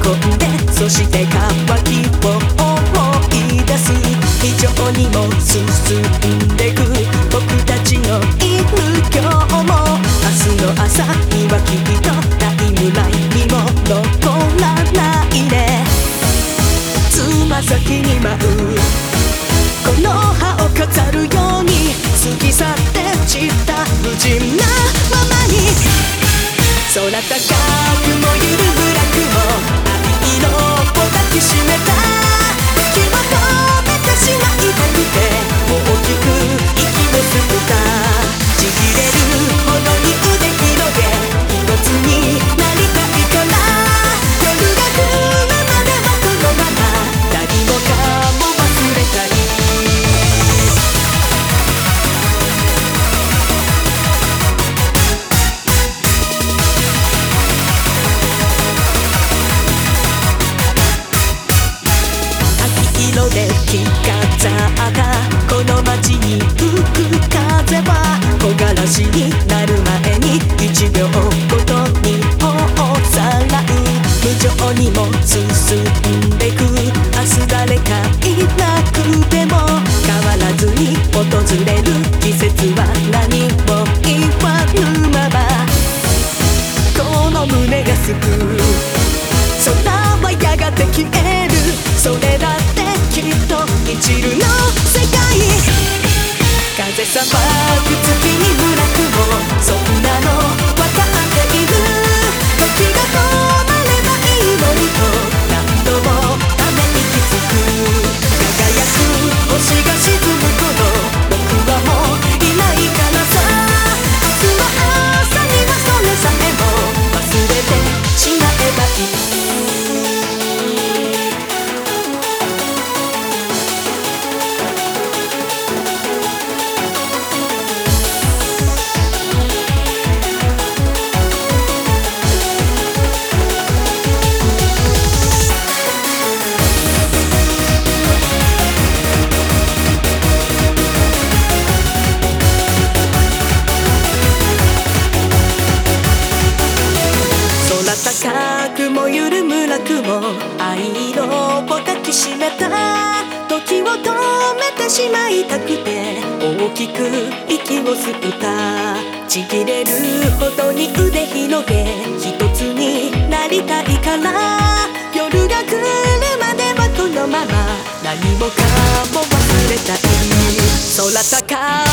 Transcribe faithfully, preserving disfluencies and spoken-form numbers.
込んで、そして乾きを思い出す。非常にも進んでく僕たちのいる今日も、明日の朝にはきっとタイムラインにも残らないね。つま先に舞うこの葉を飾るように、過ぎ去って散った無人なままに、空高くもゆるぶらくも愛色を抱きしめた。気を止めてしまいたくて、大きく息を吸ったちぎれるほどに腕広げ、一つになりたいから。夜が来るまではこのまま何もかも忘れたい。色で着飾ったこの街に吹く風は、木枯らしになる前に一秒ごとに頬をさらう。無情にも進んでく明日誰かいなくても、変わらずに訪れる季節は何も言わぬまま、この胸が救う。空はやがて消える、それだってきっと一縷の世界。風さばく月に村雲、そんなのわかっている。時が止まればいいのにと何度もため息つく。輝く星が沈む頃、僕はもういないからさ。明日の朝にはそれさえも忘れてしまえばいい。高くも緩む楽も愛色を抱きしめた。時を止めてしまいたくて大きく息を吸った。ちぎれるほどに腕広げ、一つになりたいから。夜が来るまではこのまま何もかも忘れたい。空高